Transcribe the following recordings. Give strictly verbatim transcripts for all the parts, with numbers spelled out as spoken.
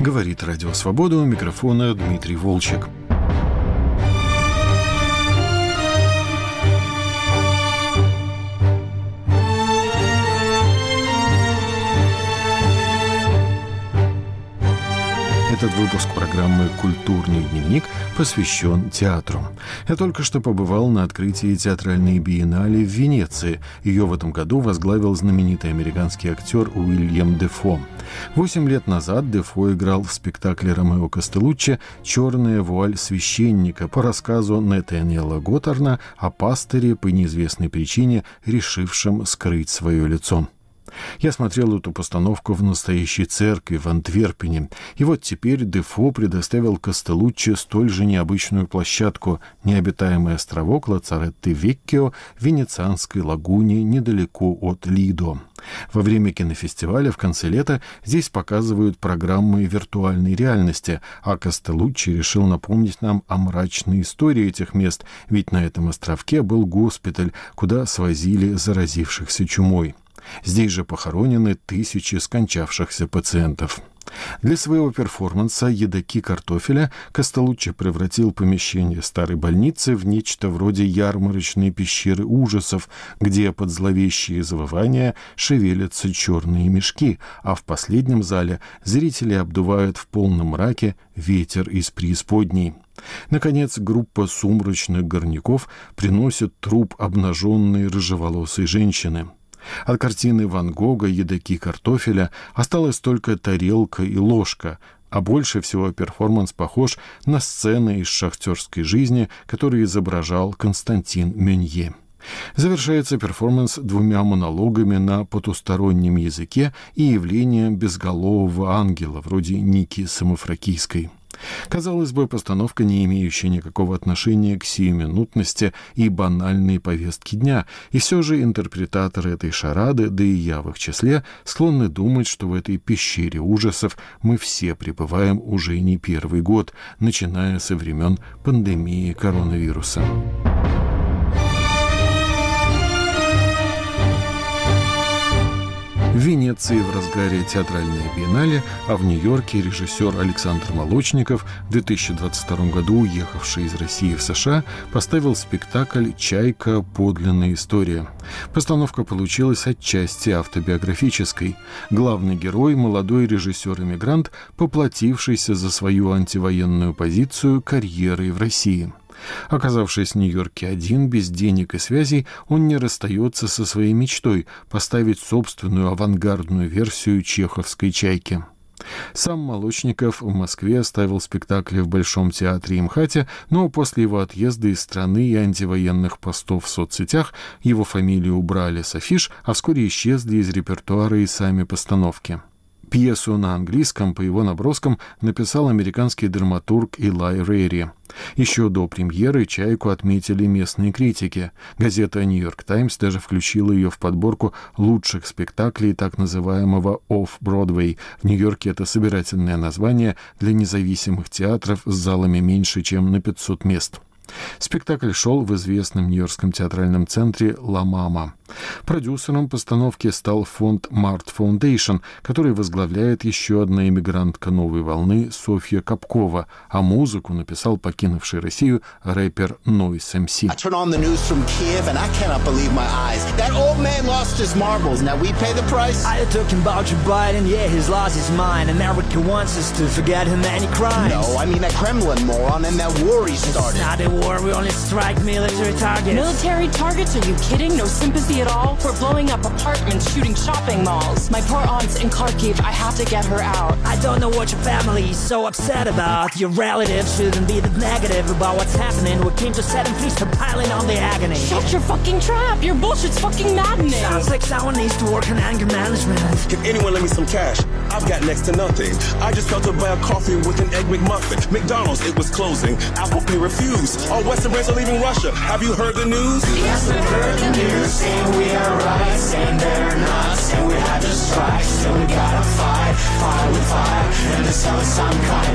Говорит Радио Свобода, у микрофона Дмитрий Волчек. Этот выпуск программы «Культурный дневник» посвящен театру. Я только что побывал на открытии театральной биеннале в Венеции. Ее в этом году возглавил знаменитый американский актер Уильям Дефо. Восемь лет назад Дефо играл в спектакле Ромео Костелуччи «Черная вуаль священника» по рассказу Натаниэла Готтерна о пастыре, по неизвестной причине решившем скрыть свое лицо. Я смотрел эту постановку в настоящей церкви в Антверпене, и вот теперь Дефо предоставил Костелуччи столь же необычную площадку — необитаемый островок Лацаретте-Веккио в венецианской лагуне недалеко от Лидо. Во время кинофестиваля в конце лета здесь показывают программы виртуальной реальности, а Костелуччи решил напомнить нам о мрачной истории этих мест, ведь на этом островке был госпиталь, куда свозили заразившихся чумой. Здесь же похоронены тысячи скончавшихся пациентов. Для своего перформанса «Едоки картофеля» Костелуччи превратил помещение старой больницы в нечто вроде ярмарочной пещеры ужасов, где под зловещие завывания шевелятся черные мешки, а в последнем зале зрители обдувают в полном мраке ветер из преисподней. Наконец, группа сумрачных горняков приносит труп обнаженной рыжеволосой женщины. От картины Ван Гога «Едоки картофеля» осталась только тарелка и ложка, а больше всего перформанс похож на сцены из шахтерской жизни, которые изображал Константин Мюнье. Завершается перформанс двумя монологами на потустороннем языке и явлением безголового ангела, вроде Ники Самофракийской. Казалось бы, постановка, не имеющая никакого отношения к сиюминутности и банальной повестке дня, и все же интерпретаторы этой шарады, да и я в их числе, склонны думать, что в этой пещере ужасов мы все пребываем уже не первый год, начиная со времен пандемии коронавируса. В Венеции в разгаре театральной биеннале, а в Нью-Йорке режиссер Александр Молочников, в две тысячи двадцать втором году уехавший из России в США, поставил спектакль «Чайка. Подлинная история». Постановка получилась отчасти автобиографической. Главный герой — молодой режиссер-эмигрант, поплатившийся за свою антивоенную позицию карьерой в России. Оказавшись в Нью-Йорке один, без денег и связей, он не расстается со своей мечтой поставить собственную авангардную версию чеховской «Чайки». Сам Молочников в Москве ставил спектакли в Большом театре и МХАТе, но после его отъезда из страны и антивоенных постов в соцсетях его фамилию убрали с афиш, а вскоре исчезли из репертуара и сами постановки. Пьесу на английском по его наброскам написал американский драматург Элай Рейри. Еще до премьеры «Чайку» отметили местные критики. Газета «Нью-Йорк Таймс» даже включила ее в подборку лучших спектаклей так называемого «Off-Broadway». В Нью-Йорке это собирательное название для независимых театров с залами меньше, чем на пятьсот мест. Спектакль шел в известном нью-йоркском театральном центре «Ла Мама». Продюсером постановки стал фонд Mart Foundation, который возглавляет еще одна эмигрантка новой волны Софья Капкова, а музыку написал покинувший Россию рэпер Noise эм си. War, we only strike military targets. Military targets? Are you kidding? No sympathy at all? We're blowing up apartments, shooting shopping malls. My poor aunt's in Kharkiv. I have to get her out. I don't know what your family is so upset about. Your relatives shouldn't be that negative about what's happening. We came to set and please stop piling on the agony. Shut your fucking trap. Your bullshit's fucking maddening. Sounds like someone needs to work on anger management. Can anyone lend me some cash? I've got next to nothing. I just felt to buy a coffee with an egg McMuffin. McDonald's, it was closing. Apple Pay refused. All Western brands are leaving Russia. Have you heard the news? Yes, we've heard the news. Saying we are right, saying they're not. Saying we had to strike. Still we gotta fight, fight with fire. And this hell is some kind of religion.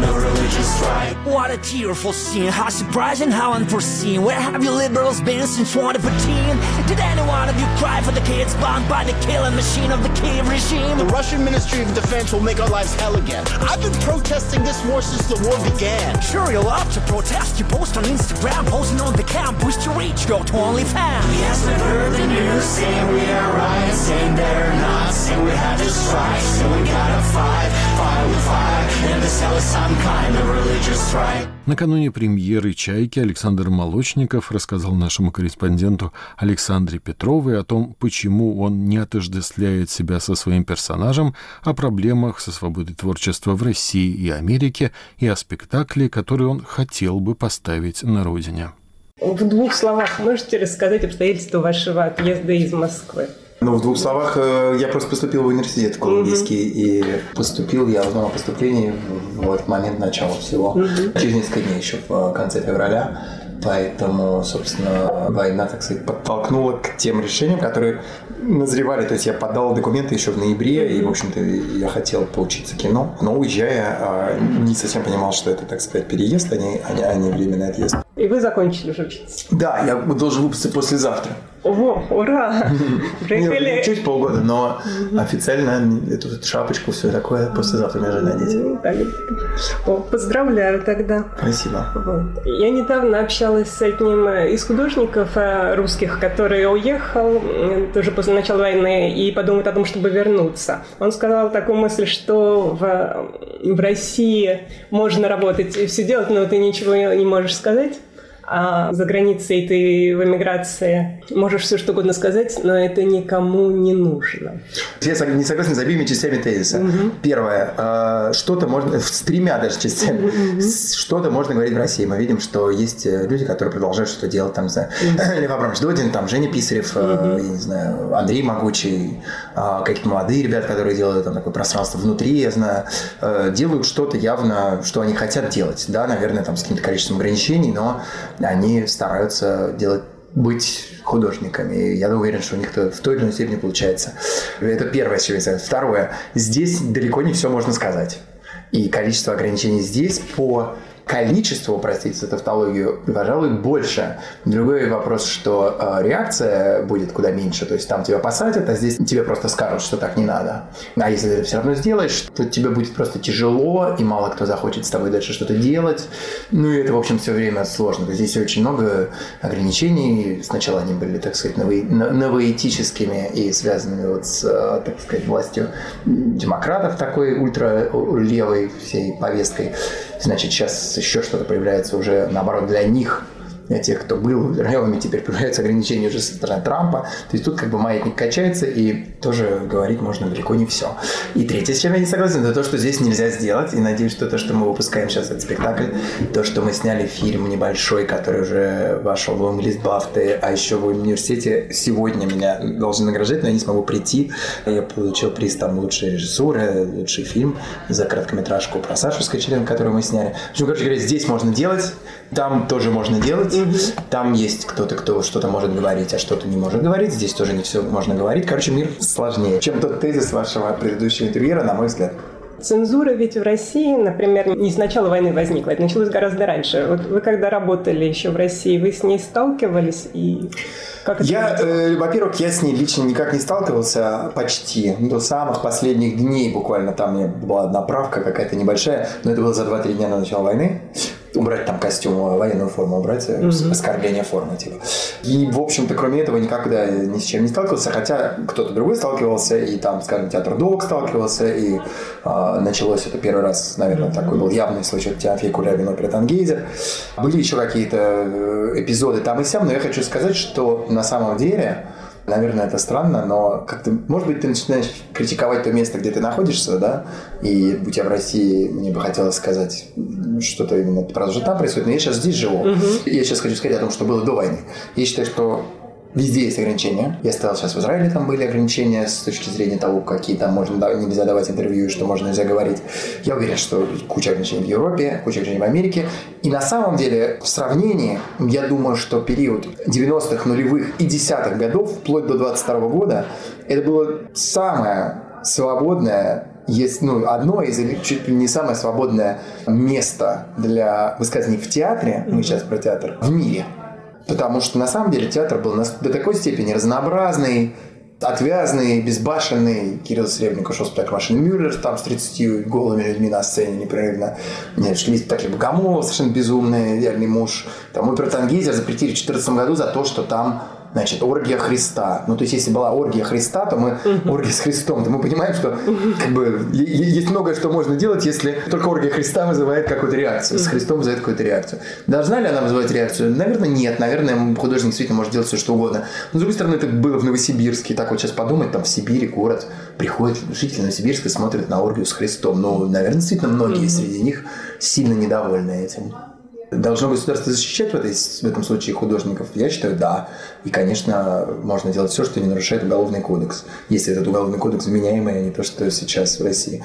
just right. What a tearful scene, how surprising, how unforeseen. Where have you liberals been since twenty fourteen? Did any one of you cry for the kids bound by the killing machine of the Kiev regime? The Russian Ministry of Defense will make our lives hell again. I've been protesting this war since the war began. Sure, you love to protest. You post on Instagram, posting on the cam, boost your reach, go to OnlyFans. Yes, we've heard the news, saying we are right, saying they're not, saying we had to strike, saying we gotta fight, fight with fire, and this hell is some kind of religious strike. Накануне премьеры «Чайки» Александр Молочников рассказал нашему корреспонденту Александре Петровой о том, почему он не отождествляет себя со своим персонажем, о проблемах со свободой творчества в России и Америке и о спектакле, который он хотел бы поставить на родине. В двух словах можете рассказать обстоятельства вашего отъезда из Москвы? Ну, в двух словах, я просто поступил в университет колумбийский, mm-hmm. и поступил я узнал о поступлении в этот момент начала всего. Mm-hmm. Через несколько дней еще в конце февраля. Поэтому, собственно, война, так сказать, подтолкнула к тем решениям, которые назревали. То есть я подал документы еще в ноябре, mm-hmm. и, в общем-то, я хотел поучиться кино. Но, уезжая, не совсем понимал, что это, так сказать, переезд, а не, а не временный отъезд. И вы закончили уже учиться? Да, я должен выпуститься послезавтра. О, ура! Нет, чуть полгода, но официально эту шапочку, все такое, послезавтра меня жена одеть. Поздравляю тогда. Спасибо. Вот. Я недавно общалась с одним из художников русских, который уехал тоже после начала войны и подумал о том, чтобы вернуться. Он сказал такую мысль, что в, в России можно работать и все делать, но ты ничего не можешь сказать. А за границей ты в эмиграции можешь все что угодно сказать, но это никому не нужно. Я не согласен с обеими частями тезиса. Угу. Первое. Что-то можно, с тремя даже частями, угу. что-то можно говорить в России. Мы видим, что есть люди, которые продолжают что-то делать. Там, не знаю, угу. Лев Абрамович Додин, там, Женя Писарев, угу. я не знаю, Андрей Могучий, какие-то молодые ребята, которые делают там такое пространство внутри, я знаю, делают что-то явно, что они хотят делать. Да, наверное, там с каким-то количеством ограничений, но они стараются делать, быть художниками. И я уверен, что у них это в той или иной степени получается. Это первое, с чего я сказал. Второе. Здесь далеко не все можно сказать. И количество ограничений здесь по количеству, простите за тавтологию, пожалуй, больше. Другой вопрос, что э, реакция будет куда меньше. То есть там тебя посадят, а здесь тебе просто скажут, что так не надо. А если ты это все равно сделаешь, то тебе будет просто тяжело, и мало кто захочет с тобой дальше что-то делать. Ну и это, в общем, все время сложно. То есть здесь очень много ограничений. Сначала они были, так сказать, ново- новоэтическими и связанными вот с, так сказать, властью демократов, такой ультралевой всей повесткой. Значит, сейчас еще что-то появляется уже, наоборот, для них, для тех, кто был левыми, теперь появляются ограничения уже со стороны Трампа. То есть тут как бы маятник качается, и тоже говорить можно далеко не все. И третье, с чем я не согласен, это то, что здесь нельзя сделать. И надеюсь, что то, что мы выпускаем сейчас, этот спектакль, то, что мы сняли фильм небольшой, который уже вошел в лонглист Бафты, а еще в университете сегодня меня должны награждать, но я не смогу прийти. Я получил приз там лучшей режиссуры, лучший фильм за короткометражку про Сашу Скочеленко, которую мы сняли. В общем, короче говоря, здесь можно делать, там тоже можно делать. Mm-hmm. Там есть кто-то, кто что-то может говорить, а что-то не может говорить. Здесь тоже не все можно говорить. Короче, мир сложнее, чем тот тезис вашего предыдущего интервьюера, на мой взгляд. Цензура ведь в России, например, не с начала войны возникла, это началось гораздо раньше. Вот вы когда работали еще в России, вы с ней сталкивались? И как это я, э, во-первых, я с ней лично никак не сталкивался почти. До самых последних дней буквально. Там у меня была одна правка какая-то небольшая, но это было за два-три дня до начала войны. Убрать там костюм, военную форму убрать, mm-hmm. оскорбление формы, типа. И, в общем-то, кроме этого, никогда ни с чем не сталкивался, хотя кто-то другой сталкивался, и там, скажем, театр Долг сталкивался, и э, началось это первый раз, наверное, mm-hmm. такой был явный случай, Тимофей Кулябин, опера «Тангейзер». Были еще какие-то эпизоды там и сям, но я хочу сказать, что на самом деле... Наверное, это странно, но как-то, может быть, ты начинаешь критиковать то место, где ты находишься, да, и будь я в России, мне бы хотелось сказать что-то именно про то, что там происходит, но я сейчас здесь живу. Угу. Я сейчас хочу сказать о том, что было до войны. Я считаю, что везде есть ограничения. Я сказал, сейчас в Израиле там были ограничения с точки зрения того, какие там можно, нельзя давать интервью, что можно нельзя говорить. Я уверен, что куча ограничений в Европе, куча ограничений в Америке. И на самом деле, в сравнении, я думаю, что период девяностых, нулевых и десятых годов, вплоть до двадцать второго года, это было самое свободное есть, ну, одно из, чуть ли не самое свободное место для высказываний в театре, мы сейчас про театр, в мире. Потому что, на самом деле, театр был до такой степени разнообразный, отвязный, безбашенный. Кирилл Серебренников шел спектакль «Машин Мюллер», там с тридцатью голыми людьми на сцене непрерывно. Шли спектакли Богомолова, совершенно безумные, «Идеальный муж». Там оперу «Тангейзер» запретили в две тысячи четырнадцатом году за то, что там, значит, оргия Христа. Ну, то есть, если была оргия Христа, то мы оргия с Христом. То мы понимаем, что как бы, есть многое, что можно делать, если только оргия Христа вызывает какую-то реакцию. С Христом вызывает какую-то реакцию. Должна ли она вызывать реакцию? Наверное, нет. Наверное, художник действительно может делать все, что угодно. Но, с другой стороны, это было в Новосибирске. Так вот сейчас подумать, там в Сибири город, приходят жители Новосибирска и смотрят на оргию с Христом. Ну, наверное, действительно, многие среди них сильно недовольны этим. Должно государство защищать в, этой, в этом случае художников? Я считаю, да. И, конечно, можно делать все, что не нарушает Уголовный кодекс. Если этот Уголовный кодекс вменяемый, а не то, что сейчас в России.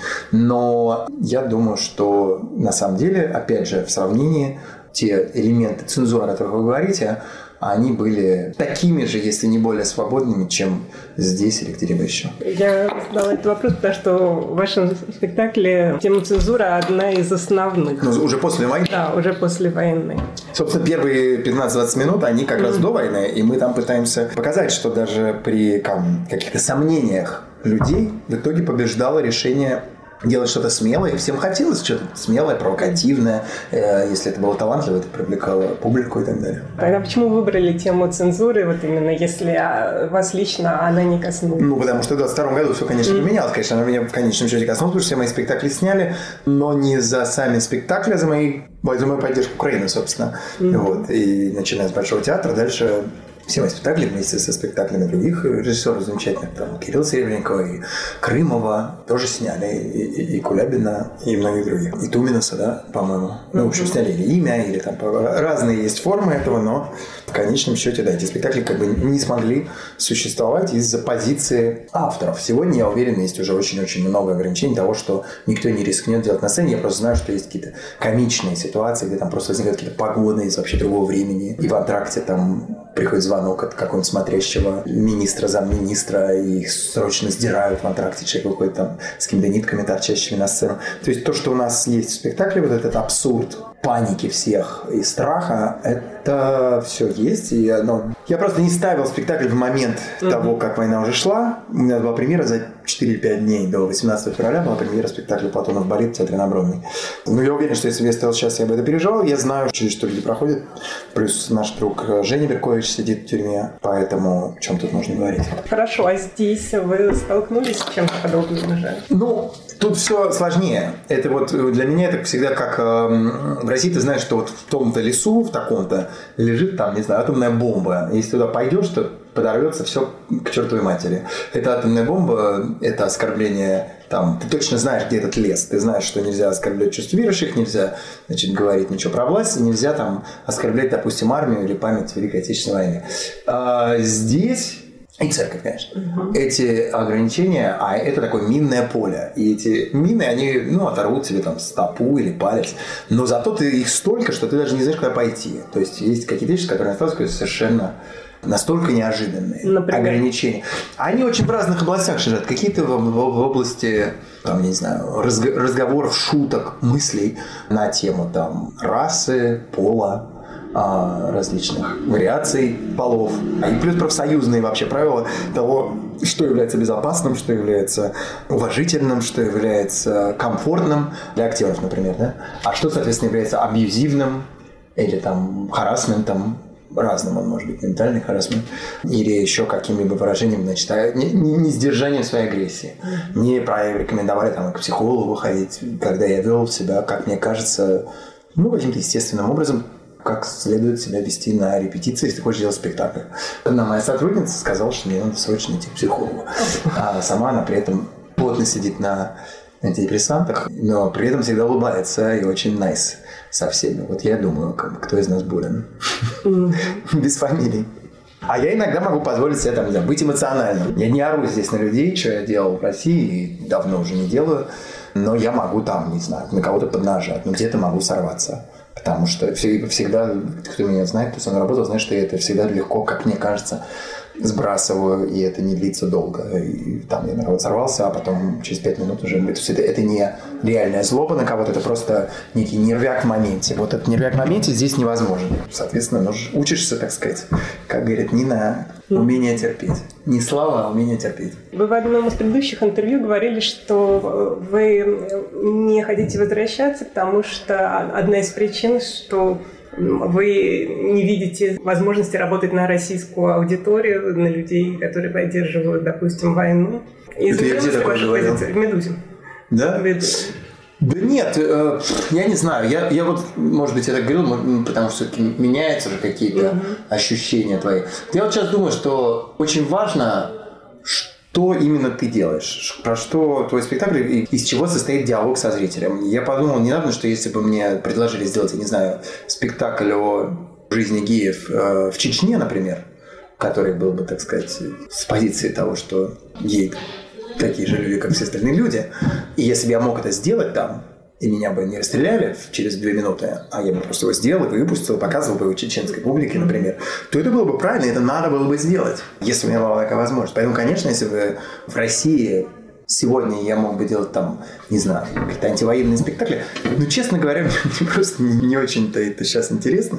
Но я думаю, что на самом деле, опять же, в сравнении те элементы цензуры, о которых вы говорите, они были такими же, если не более свободными, чем здесь или где-либо еще. Я задала этот вопрос, потому что в вашем спектакле тема цензуры одна из основных. Ну, уже после войны? Да, уже после войны. Собственно, первые пятнадцать-двадцать минут, они как mm-hmm. раз до войны, и мы там пытаемся показать, что даже при там, каких-то сомнениях людей в итоге побеждало решение делать что-то смелое. Всем хотелось что-то смелое, провокативное. Если это было талантливо, это привлекало публику и так далее. Тогда почему выбрали тему цензуры, вот именно если вас лично она не коснулась? Ну, потому что в двадцать втором году все, конечно, поменялось. Конечно, она меня в конечном счете коснулась, потому что все мои спектакли сняли, но не за сами спектакли, а за, мои, за мою поддержку Украины, собственно. Mm-hmm. Вот. И начиная с Большого театра, дальше все мои спектакли вместе со спектаклями других режиссеров замечательных, там Кирилла Серебренникова и Крымова тоже сняли, и, и, и Кулябина, и многих других. И Туминаса, да, по-моему. Ну, в общем, сняли или имя, или там разные есть формы этого, но в конечном счете, да, эти спектакли как бы не смогли существовать из-за позиции авторов. Сегодня, я уверен, есть уже очень-очень много ограничений того, что никто не рискнет делать на сцене. Я просто знаю, что есть какие-то комичные ситуации, где там просто возникают какие-то погоны из вообще другого времени, и в антракте там приходит звонок от какого-нибудь смотрящего министра, замминистра, и их срочно сдирают в антракте, человек выходит там с какими-то нитками, торчащими на сцену. То есть то, что у нас есть в спектакле, вот этот абсурд паники всех и страха, это все есть. И оно... Я просто не ставил спектакль в момент mm-hmm. того, как война уже шла. У меня была премьера за четыре-пять дней до восемнадцатого февраля, была премьера спектакля «Платонов балет» в театре на Бронной. Но я уверен, что если бы я стоял сейчас, я бы это переживал. Я знаю, через что люди проходят. Плюс наш друг Женя Беркович сидит в тюрьме, поэтому о чем тут можно говорить. Хорошо, а здесь вы столкнулись с чем-то подобным уже? Ну, тут все сложнее. Это вот для меня это всегда как э, в России ты знаешь, что вот в том-то лесу, в таком-то лежит там, не знаю, атомная бомба. Если туда пойдешь, то подорвется все к чертовой матери. Эта атомная бомба, это оскорбление там. Ты точно знаешь, где этот лес. Ты знаешь, что нельзя оскорблять чувства верующих, нельзя, значит, говорить ничего про власть, нельзя там оскорблять, допустим, армию или память Великой Отечественной войны. А здесь и церковь, конечно. Угу. Эти ограничения, а это такое минное поле. И эти мины, они, ну, оторвут тебе там стопу или палец. Но зато ты их столько, что ты даже не знаешь, куда пойти. То есть есть какие-то вещи, которые остались совершенно настолько неожиданные. Например? Ограничения. Они очень в разных областях лежат. Какие-то в, в, в области, там, не знаю, разго, разговоров, шуток, мыслей на тему там расы, пола, различных вариаций полов. И плюс профсоюзные вообще правила того, что является безопасным, что является уважительным, что является комфортным для актеров, например, да? А что, соответственно, является абьюзивным или там харассментом. Разным он может быть, ментальный харассмент, или еще каким-либо выражением, значит, не, не, не сдержанием своей агрессии. Мне рекомендовали там, к психологу ходить, когда я вел себя, как мне кажется, ну, каким-то естественным образом, как следует себя вести на репетиции, если ты хочешь делать спектакль. Одна моя сотрудница сказала, что мне надо срочно идти к психологу. А сама она при этом плотно сидит на антидепрессантах, но при этом всегда улыбается и очень nice со всеми. Вот я думаю, кто из нас болен. Без фамилий. А я иногда могу позволить себе там, быть эмоциональным. Я не ору здесь на людей, что я делал в России, и давно уже не делаю. Но я могу там, не знаю, на кого-то поднажать, но где-то могу сорваться. Потому что всегда, кто меня знает, кто со мной работал, знает, что это всегда легко, как мне кажется, сбрасываю, и это не длится долго. И там я на кого-то сорвался, а потом через пять минут уже... Это, это не реальная злоба на кого-то, это просто некий нервяк в моменте. Вот этот нервяк в моменте здесь невозможен. Соответственно, ну, учишься, так сказать, как говорит Нина, умение терпеть. Не слава, а умение терпеть. Вы в одном из предыдущих интервью говорили, что вы не хотите возвращаться, потому что одна из причин, что вы не видите возможности работать на российскую аудиторию, на людей, которые поддерживают, допустим, войну. Это я где такое говорил? В «Медузе». Да? В «Медузе». Да нет, э, я не знаю. Я, я вот, может быть, я так говорил, потому что меняются же какие-то mm-hmm. ощущения твои. Я вот сейчас думаю, что очень важно, что именно ты делаешь, про что твой спектакль и из чего состоит диалог со зрителем. Я подумал недавно, что если бы мне предложили сделать, я не знаю, спектакль о жизни геев э, в Чечне, например, который был бы, так сказать, с позиции того, что геи такие же люди, как все остальные люди, и если бы я мог это сделать там, и меня бы не расстреляли через две минуты, а я бы просто его сделал и выпустил, показывал бы его чеченской публике, например, то это было бы правильно, это надо было бы сделать, если у меня была такая возможность. Поэтому, конечно, если бы в России сегодня я мог бы делать там, не знаю, какие-то антивоенные спектакли, ну, честно говоря, мне просто не очень-то это сейчас интересно.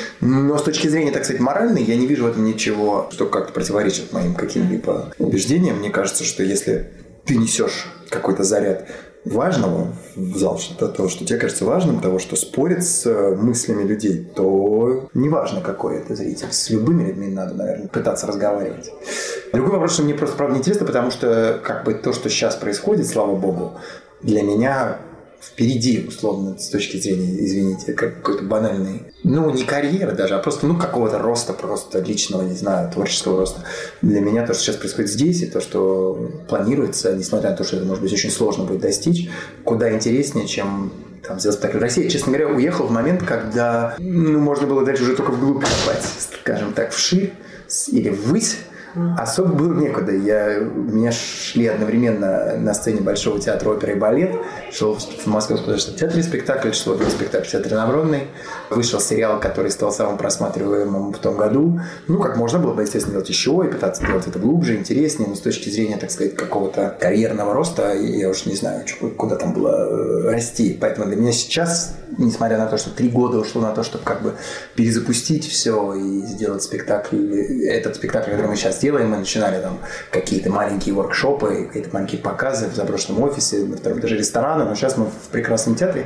Но с точки зрения, так сказать, моральной, я не вижу в этом ничего, что как-то противоречит моим каким-либо убеждениям. Мне кажется, что если ты несешь какой-то заряд важного в зал, что-то того, что тебе кажется важным, того, что спорит с мыслями людей, то неважно, какой это зритель. С любыми людьми надо, наверное, пытаться разговаривать. Другой вопрос, что мне просто, правда, неинтересно, потому что как бы то, что сейчас происходит, слава богу, для меня впереди, условно, с точки зрения, извините, как какой-то банальный, ну, не карьера даже, а просто, ну, какого-то роста, просто личного, не знаю, творческого роста. Для меня то, что сейчас происходит здесь, и то, что планируется, несмотря на то, что это, может быть, очень сложно будет достичь, куда интереснее, чем там сделать спектакль в России. Честно говоря, уехал в момент, когда, ну, можно было дальше уже только вглубь копать, скажем так, вширь или ввысь. Особо было некуда. Я, у меня шли одновременно на сцене Большого театра оперы и балет. Шел в Московском художественном театре спектакль, шел другой спектакль в Театре Навронной. Вышел сериал, который стал самым просматриваемым в том году. Ну, как можно было бы, естественно, делать еще и пытаться делать это глубже, интереснее. Но с точки зрения, так сказать, какого-то карьерного роста, я уж не знаю, куда там было расти. Поэтому для меня сейчас, несмотря на то, что три года ушло на то, чтобы как бы перезапустить все и сделать спектакль, этот спектакль, который мы сейчас делаем, мы начинали там какие-то маленькие воркшопы, какие-то маленькие показы в заброшенном офисе, на втором этаже ресторана, но сейчас мы в прекрасном театре.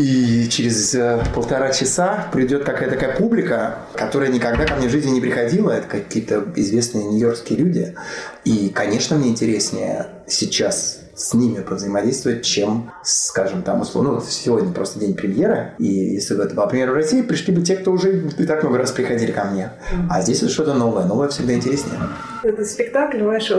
И через э, полтора часа придет какая-то такая публика, которая никогда ко мне в жизни не приходила. Это какие-то известные нью-йоркские люди. И, конечно, мне интереснее сейчас с ними повзаимодействовать, чем, скажем, там, условно, ну, вот сегодня просто день премьеры, и если бы это была премьера в России, пришли бы те, кто уже и так много раз приходили ко мне. А здесь это что-то новое, новое всегда интереснее. Этот спектакль ваш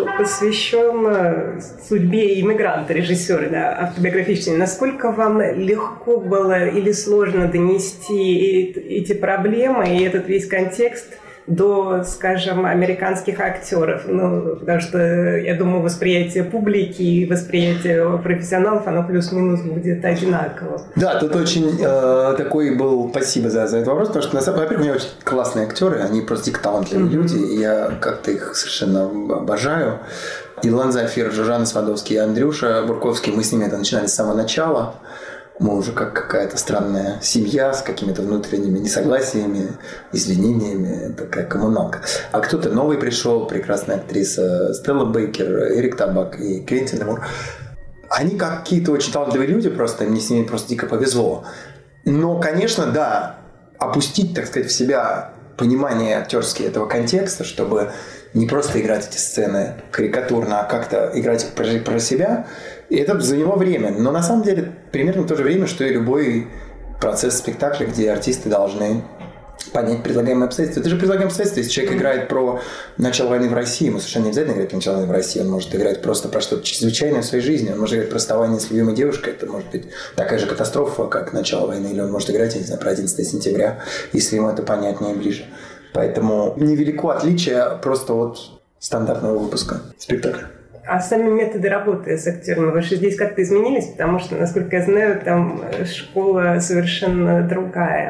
посвящен судьбе иммигранта, режиссера, да, автобиографичный. Насколько вам легко было или сложно донести эти проблемы и этот весь контекст до, скажем, американских актеров? Ну, потому что, я думаю, восприятие публики и восприятие профессионалов, оно плюс-минус будет одинаково. Да, тут очень э, такой был... Спасибо за, за этот вопрос, потому что, на самом деле, во-первых, у меня очень классные актеры, они просто дико талантливые mm-hmm. люди, и я как-то их совершенно обожаю. Илон Зафир, Жужана Свадовский и Андрюша Бурковский, мы с ними это начинали с самого начала. Мы уже как какая-то странная семья с какими-то внутренними несогласиями, извинениями, такая коммуналка. А кто-то новый пришел, прекрасная актриса Стелла Бейкер, Эрик Табак и Квентин Демур. Они какие-то очень талантливые люди, просто мне с ними просто дико повезло. Но, конечно, да, опустить, так сказать, в себя понимание актерские этого контекста, чтобы не просто играть эти сцены карикатурно, а как-то играть про, про себя, и это заняло время. Но на самом деле примерно в то же время, что и любой процесс спектакля, где артисты должны понять предлагаемые обстоятельства. Это же предлагаемые обстоятельства. Если человек играет про начало войны в России, ему совершенно не обязательно играть про начало войны в России. Он может играть просто про что-то чрезвычайное в своей жизни. Он может играть про расставание с любимой девушкой. Это может быть такая же катастрофа, как начало войны. Или он может играть, я не знаю, про одиннадцатое сентября, если ему это понятнее и ближе. Поэтому невелико отличие просто от стандартного выпуска спектакля. А сами методы работы с актерами ваши здесь как-то изменились? Потому что, насколько я знаю, там школа совершенно другая.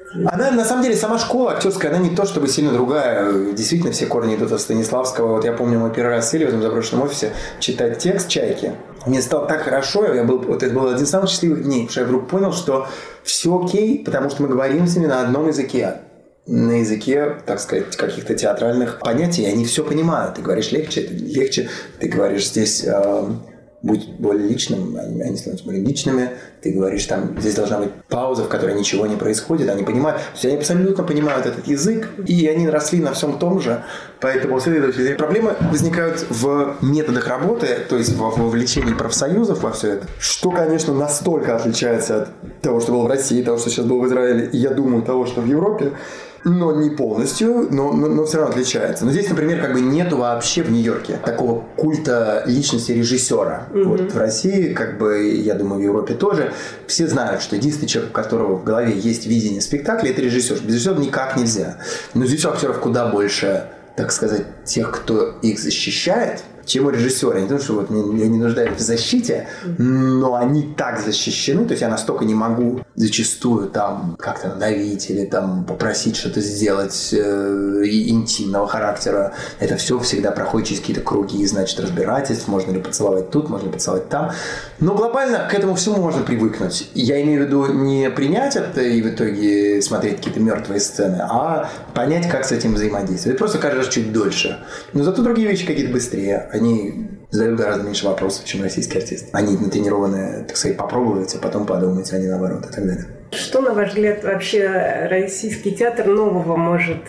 Она, на самом деле, сама школа актерская, она не то чтобы сильно другая. Действительно, все корни идут от Станиславского. Вот я помню, мой первый раз сели в этом заброшенном офисе читать текст «Чайки». Мне стало так хорошо, я был, вот это был один из самых счастливых дней, потому что я вдруг понял, что все окей, потому что мы говорим с ними на одном языке. На языке, так сказать, каких-то театральных понятий, они все понимают. Ты говоришь легче, это легче. Ты говоришь здесь... Э, будь более личным, они, они становятся более личными. Ты говоришь, там, здесь должна быть пауза, в которой ничего не происходит. Они понимают, то есть они абсолютно понимают этот язык, и они росли на всем том же. Поэтому, следовательно, проблемы возникают в методах работы, то есть в вовлечении профсоюзов во все это, что, конечно, настолько отличается от того, что было в России, того, что сейчас было в Израиле, и, я думаю, того, что в Европе, но не полностью, но, но, но все равно отличается. Но здесь, например, как бы нету вообще в Нью-Йорке такого культа личности режиссера. Mm-hmm. Вот в России, как бы, я думаю, в Европе тоже, все знают, что единственный человек, у которого в голове есть видение спектакля, это режиссер. Без режиссера никак нельзя. Но здесь у актеров куда больше, так сказать, тех, кто их защищает, чем у режиссера. Не то, что вот я не нуждаюсь в защите, но они так защищены, то есть я настолько не могу зачастую там как-то надавить или там попросить что-то сделать э, интимного характера. Это все всегда проходит через какие-то круги, значит, разбирательств, можно ли поцеловать тут, можно ли поцеловать там. Но глобально к этому всему можно привыкнуть. Я имею в виду не принять это и в итоге смотреть какие-то мертвые сцены, а понять, как с этим взаимодействовать. Это просто каждый раз чуть дольше. Но зато другие вещи какие-то быстрее. Они задают гораздо меньше вопросов, чем российский артист. Они натренированы, так сказать, попробовать, а потом подумать, а не наоборот, и так далее. Что, на ваш взгляд, вообще российский театр нового может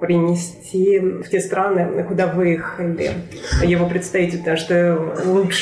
принести в те страны, куда выехали его представители? Потому что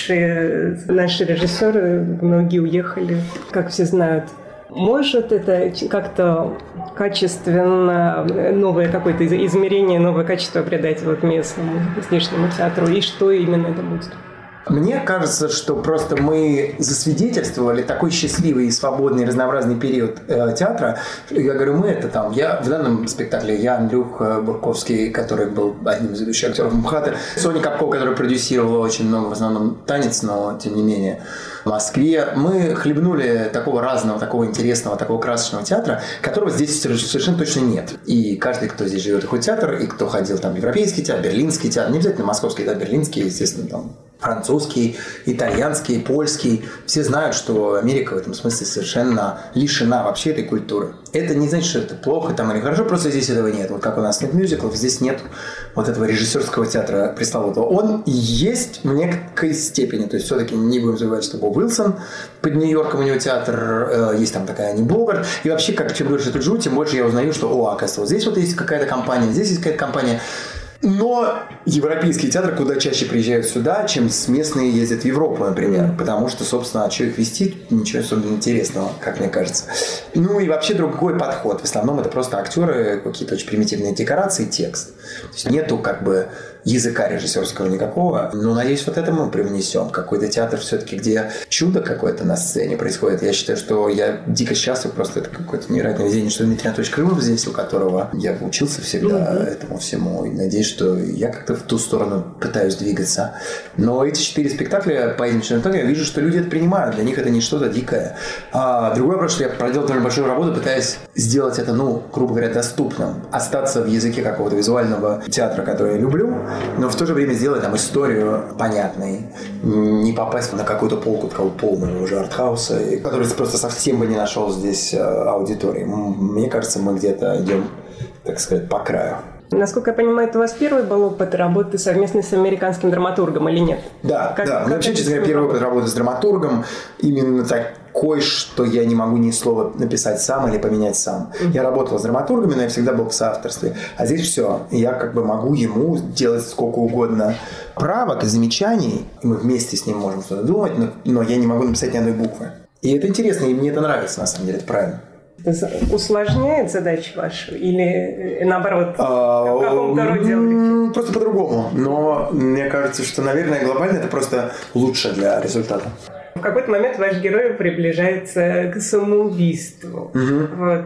лучшие наши режиссеры, многие уехали, как все знают. Может это как-то качественно, новое какое-то измерение, новое качество придать вот местному здешнему театру? И что именно это будет? Мне кажется, что просто мы засвидетельствовали такой счастливый и свободный разнообразный период э, театра. Я говорю, мы это там, я в данном спектакле, я Андрюха Бурковский, который был одним из ведущих актеров МХАТа, Соня Капко, которая продюсировала очень много, в основном танец, но тем не менее в Москве. Мы хлебнули такого разного, такого интересного, такого красочного театра, которого здесь совершенно точно нет. И каждый, кто здесь живет, и хоть театр, и кто ходил там в европейский театр, берлинский театр, не обязательно московский, да, берлинский, естественно, там французский, итальянский, польский. Все знают, что Америка в этом смысле совершенно лишена вообще этой культуры. Это не значит, что это плохо там или хорошо, просто здесь этого нет. Вот как у нас нет мюзиклов, здесь нет вот этого режиссерского театра пресловутого. Он есть в некой степени. То есть все-таки не будем забывать, что Боб Уилсон под Нью-Йорком, у него театр, есть там такая Ани Богарт. И вообще, как чем больше я тут живу, тем больше я узнаю, что, о, оказывается, вот здесь вот есть какая-то компания, здесь есть какая-то компания. Но европейские театры куда чаще приезжают сюда, чем местные ездят в Европу, например. Потому что, собственно, а что их вести, ничего особенно интересного, как мне кажется. Ну и вообще другой подход. В основном это просто актеры, какие-то очень примитивные декорации, текст. То есть нету как бы языка режиссерского никакого. Но, надеюсь, вот это мы привнесем. Какой-то театр все-таки, где чудо какое-то на сцене происходит. Я считаю, что я дико счастлив. Просто это какое-то невероятное везение, что Дмитрий Анатольевич Крылов здесь, у которого я учился всегда mm-hmm. этому всему. И надеюсь, что я как-то в ту сторону пытаюсь двигаться. Но эти четыре спектакля по единичному итогу я вижу, что люди это принимают. Для них это не что-то дикое. А другой вопрос, что я проделал довольно большую работу, пытаясь сделать это, ну, грубо говоря, доступным. Остаться в языке какого-то визуального театра, который я люблю, но в то же время сделать там историю понятной. Не попасть на какую-то полку такого полного уже артхауса, который просто совсем бы не нашел здесь аудитории. Мне кажется, мы где-то идем, так сказать, по краю. Насколько я понимаю, это у вас первый был опыт работы совместно с американским драматургом или нет? Да, как, да. У меня вообще, честно говоря, первый опыт работы с драматургом именно такой, что я не могу ни слова написать сам или поменять сам. Mm-hmm. Я работал с драматургами, но я всегда был в соавторстве. А здесь все. Я как бы могу ему делать сколько угодно правок и замечаний, и мы вместе с ним можем что-то думать, но, но я не могу написать ни одной буквы. И это интересно, и мне это нравится, на самом деле, это правильно. Усложняет задачу вашу или наоборот в каком-то роде облегчает? Просто по-другому. Но мне кажется, что, наверное, глобально это просто лучше для результата. В какой-то момент ваш герой приближается к самоубийству. Угу. Вот.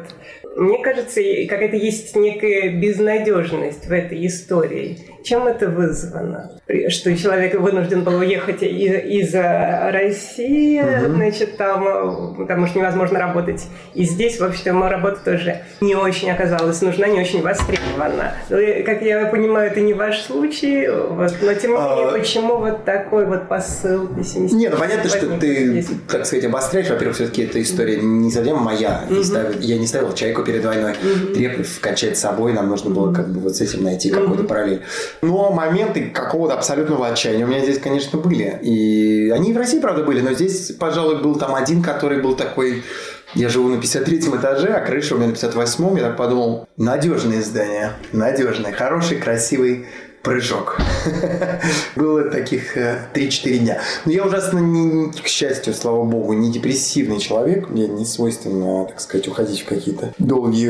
Мне кажется, какая-то есть некая безнадежность в этой истории. Чем это вызвано? Что человек вынужден был уехать из, из России, угу. значит, там, потому что невозможно работать. И здесь, в общем-то, ему работа тоже не очень оказалась нужна, не очень востребована. Как я понимаю, это не ваш случай, вот, но тем не менее, а... почему вот такой вот посыл пессимистический? Нет, ну понятно, что ты, есть. так сказать, обостряешь. Во-первых, все-таки эта история не совсем моя. Угу. Не ставил, я не ставил чайку перед войной. Угу. Треплев кончать с собой, нам нужно было как бы вот с этим найти угу. какой-то параллель. Но моменты какого-то абсолютного отчаяния у меня здесь, конечно, были. И они и в России, правда, были, но здесь, пожалуй, был там один, который был такой... Я живу на пятьдесят третьем этаже, а крыша у меня на пятьдесят восьмом. Я так подумал, надежное здание, надежное, хороший, красивый прыжок. Было таких три-четыре дня. Но я ужасно, не, к счастью, слава богу, не депрессивный человек. Мне не свойственно, так сказать, уходить в какие-то долгие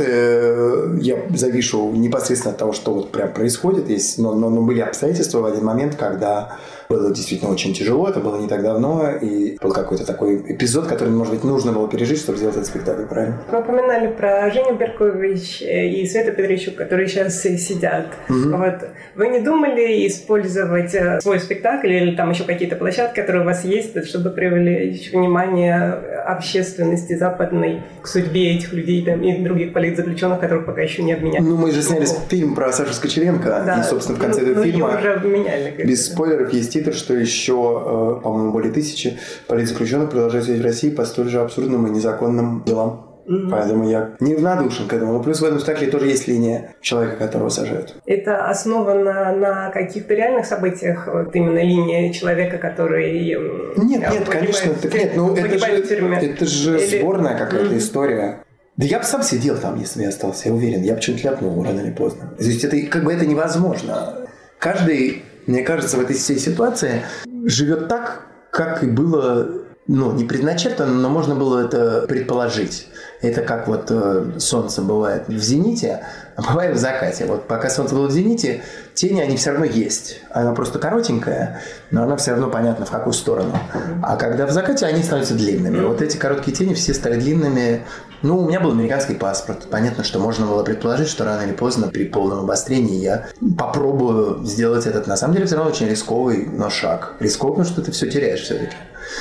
улеты. Я завишу непосредственно от того, что вот прям происходит. Есть, но, но, но были обстоятельства в один момент, когда было действительно очень тяжело. Это было не так давно. И был какой-то такой эпизод, который, может быть, нужно было пережить, чтобы сделать этот спектакль, правильно? Вы упоминали про Женю Беркович и Свету Петричук, которые сейчас сидят. Угу. Вот. Вы не думали использовать свой спектакль или там еще какие-то площадки, которые у вас есть, чтобы привлечь внимание общественности западной к судьбе этих людей там, и других политзаключенных, которых пока еще не обменяли? Ну, мы же сняли фильм про Сашу Скочеленко, да. И, собственно, в конце ну, этого ну, фильма уже обменяли, без спойлеров есть титр, что еще, по-моему, более тысячи политзаключенных продолжают сидеть в России по столь же абсурдным и незаконным делам. Mm-hmm. Поэтому я неравнодушен к этому. Но плюс в этом спектакле тоже есть линия человека, которого сажают. Это основано на каких-то реальных событиях? Вот именно линия человека, который... Нет, нет, конечно. Так нет, ну, это, же, это же Или... сборная какая-то mm-hmm. история. Да я бы сам сидел там, если бы я остался, я уверен. Я бы что-нибудь ляпнул рано или поздно. То есть это как бы это невозможно. Каждый, мне кажется, в этой всей ситуации живет так, как и было... Ну, не предначертано, но можно было это предположить. Это как вот э, солнце бывает в зените, а бывает в закате. Вот пока солнце было в зените, тени, они все равно есть. Она просто коротенькая, но она все равно понятна, в какую сторону. А когда в закате, они становятся длинными. Вот эти короткие тени все стали длинными. Ну, у меня был американский паспорт. Понятно, что можно было предположить, что рано или поздно при полном обострении я попробую сделать этот, на самом деле, все равно очень рисковый, но шаг. Рисковый, потому что ты все теряешь все-таки.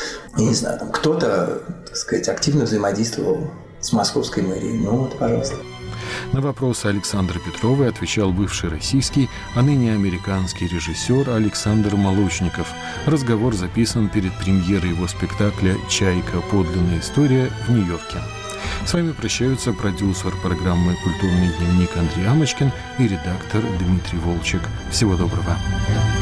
Я не знаю, там кто-то, так сказать, активно взаимодействовал с московской мэрией. Ну вот, пожалуйста. На вопросы Александры Петровой отвечал бывший российский, а ныне американский режиссер Александр Молочников. Разговор записан перед премьерой его спектакля «Чайка. Подлинная история» в Нью-Йорке. С вами прощаются продюсер программы «Культурный дневник» Андрей Амочкин и редактор Дмитрий Волчек. Всего доброго.